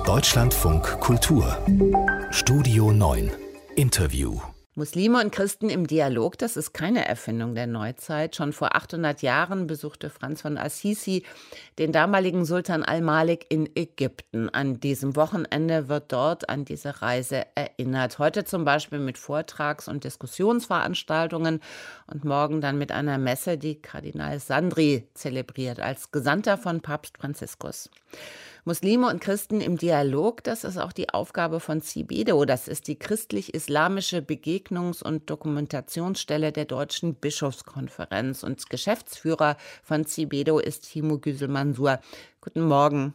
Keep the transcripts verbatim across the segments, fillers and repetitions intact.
Deutschlandfunk Kultur Studio neun Interview. Muslime und Christen im Dialog, das ist keine Erfindung der Neuzeit. Schon vor achthundert Jahren besuchte Franz von Assisi den damaligen Sultan Al-Malik in Ägypten. An diesem Wochenende wird dort an diese Reise erinnert. Heute zum Beispiel mit Vortrags- und Diskussionsveranstaltungen und morgen dann mit einer Messe, die Kardinal Sandri zelebriert als Gesandter von Papst Franziskus. Muslime und Christen im Dialog, das ist auch die Aufgabe von CIBEDO. Das ist die christlich-islamische Begegnungs- und Dokumentationsstelle der Deutschen Bischofskonferenz. Und Geschäftsführer von CIBEDO ist Timo Güselmannsur. Guten Morgen.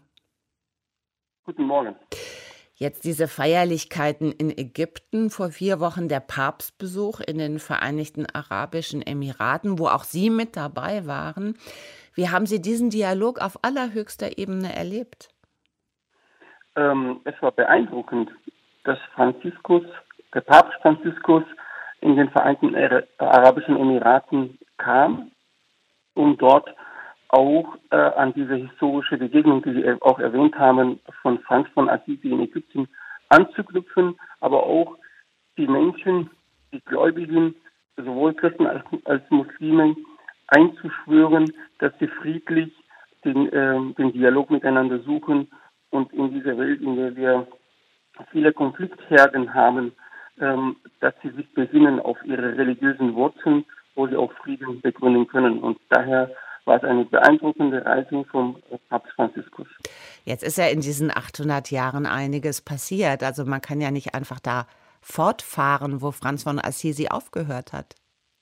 Guten Morgen. Jetzt diese Feierlichkeiten in Ägypten, vor vier Wochen der Papstbesuch in den Vereinigten Arabischen Emiraten, wo auch Sie mit dabei waren. Wie haben Sie diesen Dialog auf allerhöchster Ebene erlebt? Ähm, es war beeindruckend, dass Franziskus, der Papst Franziskus in den Vereinigten Arabischen Emiraten kam, um dort auch äh, an diese historische Begegnung, die Sie auch erwähnt haben, von Franz von Assisi in Ägypten anzuknüpfen, aber auch die Menschen, die Gläubigen, sowohl Christen als, als Muslime, einzuschwören, dass sie friedlich den, äh, den Dialog miteinander suchen und in dieser Welt, in der wir viele Konfliktherden haben, ähm, dass sie sich besinnen auf ihre religiösen Wurzeln, wo sie auch Frieden begründen können. Und daher war es eine beeindruckende Reise vom Papst Franziskus. Jetzt ist ja in diesen achthundert Jahren einiges passiert. Also man kann ja nicht einfach da fortfahren, wo Franz von Assisi aufgehört hat.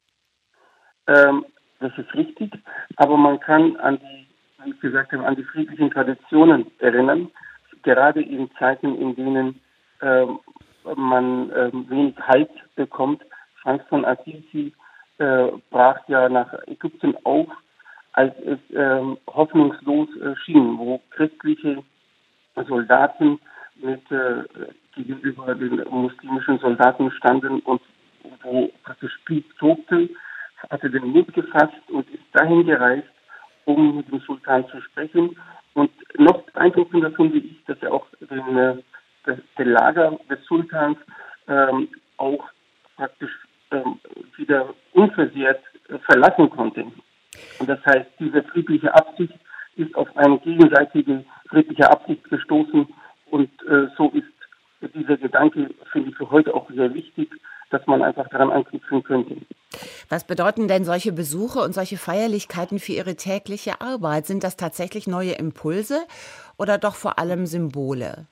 Ähm, das ist richtig, aber man kann an die, wie ich gesagt habe, an die friedlichen Traditionen erinnern, gerade in Zeiten, in denen ähm, man ähm, wenig Halt bekommt. Franz von Assisi äh, brach ja nach Ägypten auf, als es ähm, hoffnungslos äh, schien, wo christliche Soldaten mit äh, gegenüber den muslimischen Soldaten standen und wo praktisch Krieg tobte, hat er den Mut gefasst und ist dahin gereist, um mit dem Sultan zu sprechen. Und noch beeindruckender finde ich, dass er auch den, äh, das, das Lager des Sultans ähm, auch praktisch ähm, wieder unversehrt äh, verlassen konnte. Und das heißt, diese friedliche Absicht ist auf eine gegenseitige friedliche Absicht gestoßen. Und äh, so ist dieser Gedanke, finde ich, für heute auch sehr wichtig, dass man einfach daran anknüpfen könnte. Was bedeuten denn solche Besuche und solche Feierlichkeiten für Ihre tägliche Arbeit? Sind das tatsächlich neue Impulse oder doch vor allem Symbole?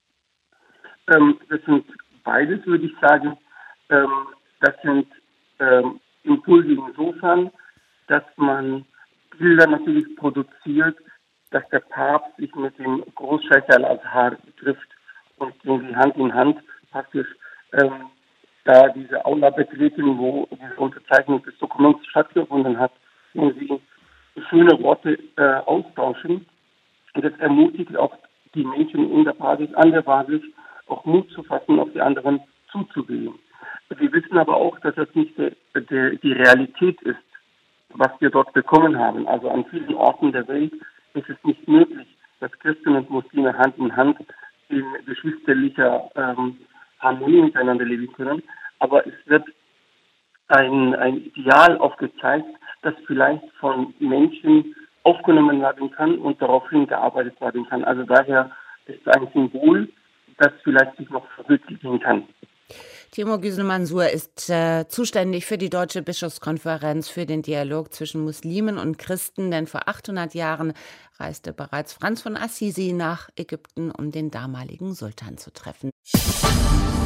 Ähm, das sind beides, würde ich sagen. Ähm, das sind ähm, Impulse insofern, dass man Bilder natürlich produziert, dass der Papst sich mit dem Großscheich Al-Azhar trifft und irgendwie Hand in Hand praktisch ähm, da diese Aula betreten, wo diese Unterzeichnung des Dokuments stattgefunden hat, und sie schöne Worte äh, austauschen. Und das ermutigt auch die Menschen in der Basis, an der Basis, auch Mut zu fassen, auf die anderen zuzugehen. Wir wissen aber auch, dass das nicht de, de, die Realität ist, was wir dort bekommen haben. Also an vielen Orten der Welt ist es nicht möglich, dass Christen und Muslime Hand in Hand in geschwisterlicher ähm, Harmonie miteinander leben können. Aber es wird ein, ein Ideal aufgezeigt, das vielleicht von Menschen aufgenommen werden kann und daraufhin gearbeitet werden kann. Also daher ist es ein Symbol, das vielleicht sich noch verwirklichen kann. Timo Güselmannsur ist äh, zuständig für die Deutsche Bischofskonferenz für den Dialog zwischen Muslimen und Christen, denn vor achthundert Jahren reiste bereits Franz von Assisi nach Ägypten, um den damaligen Sultan zu treffen.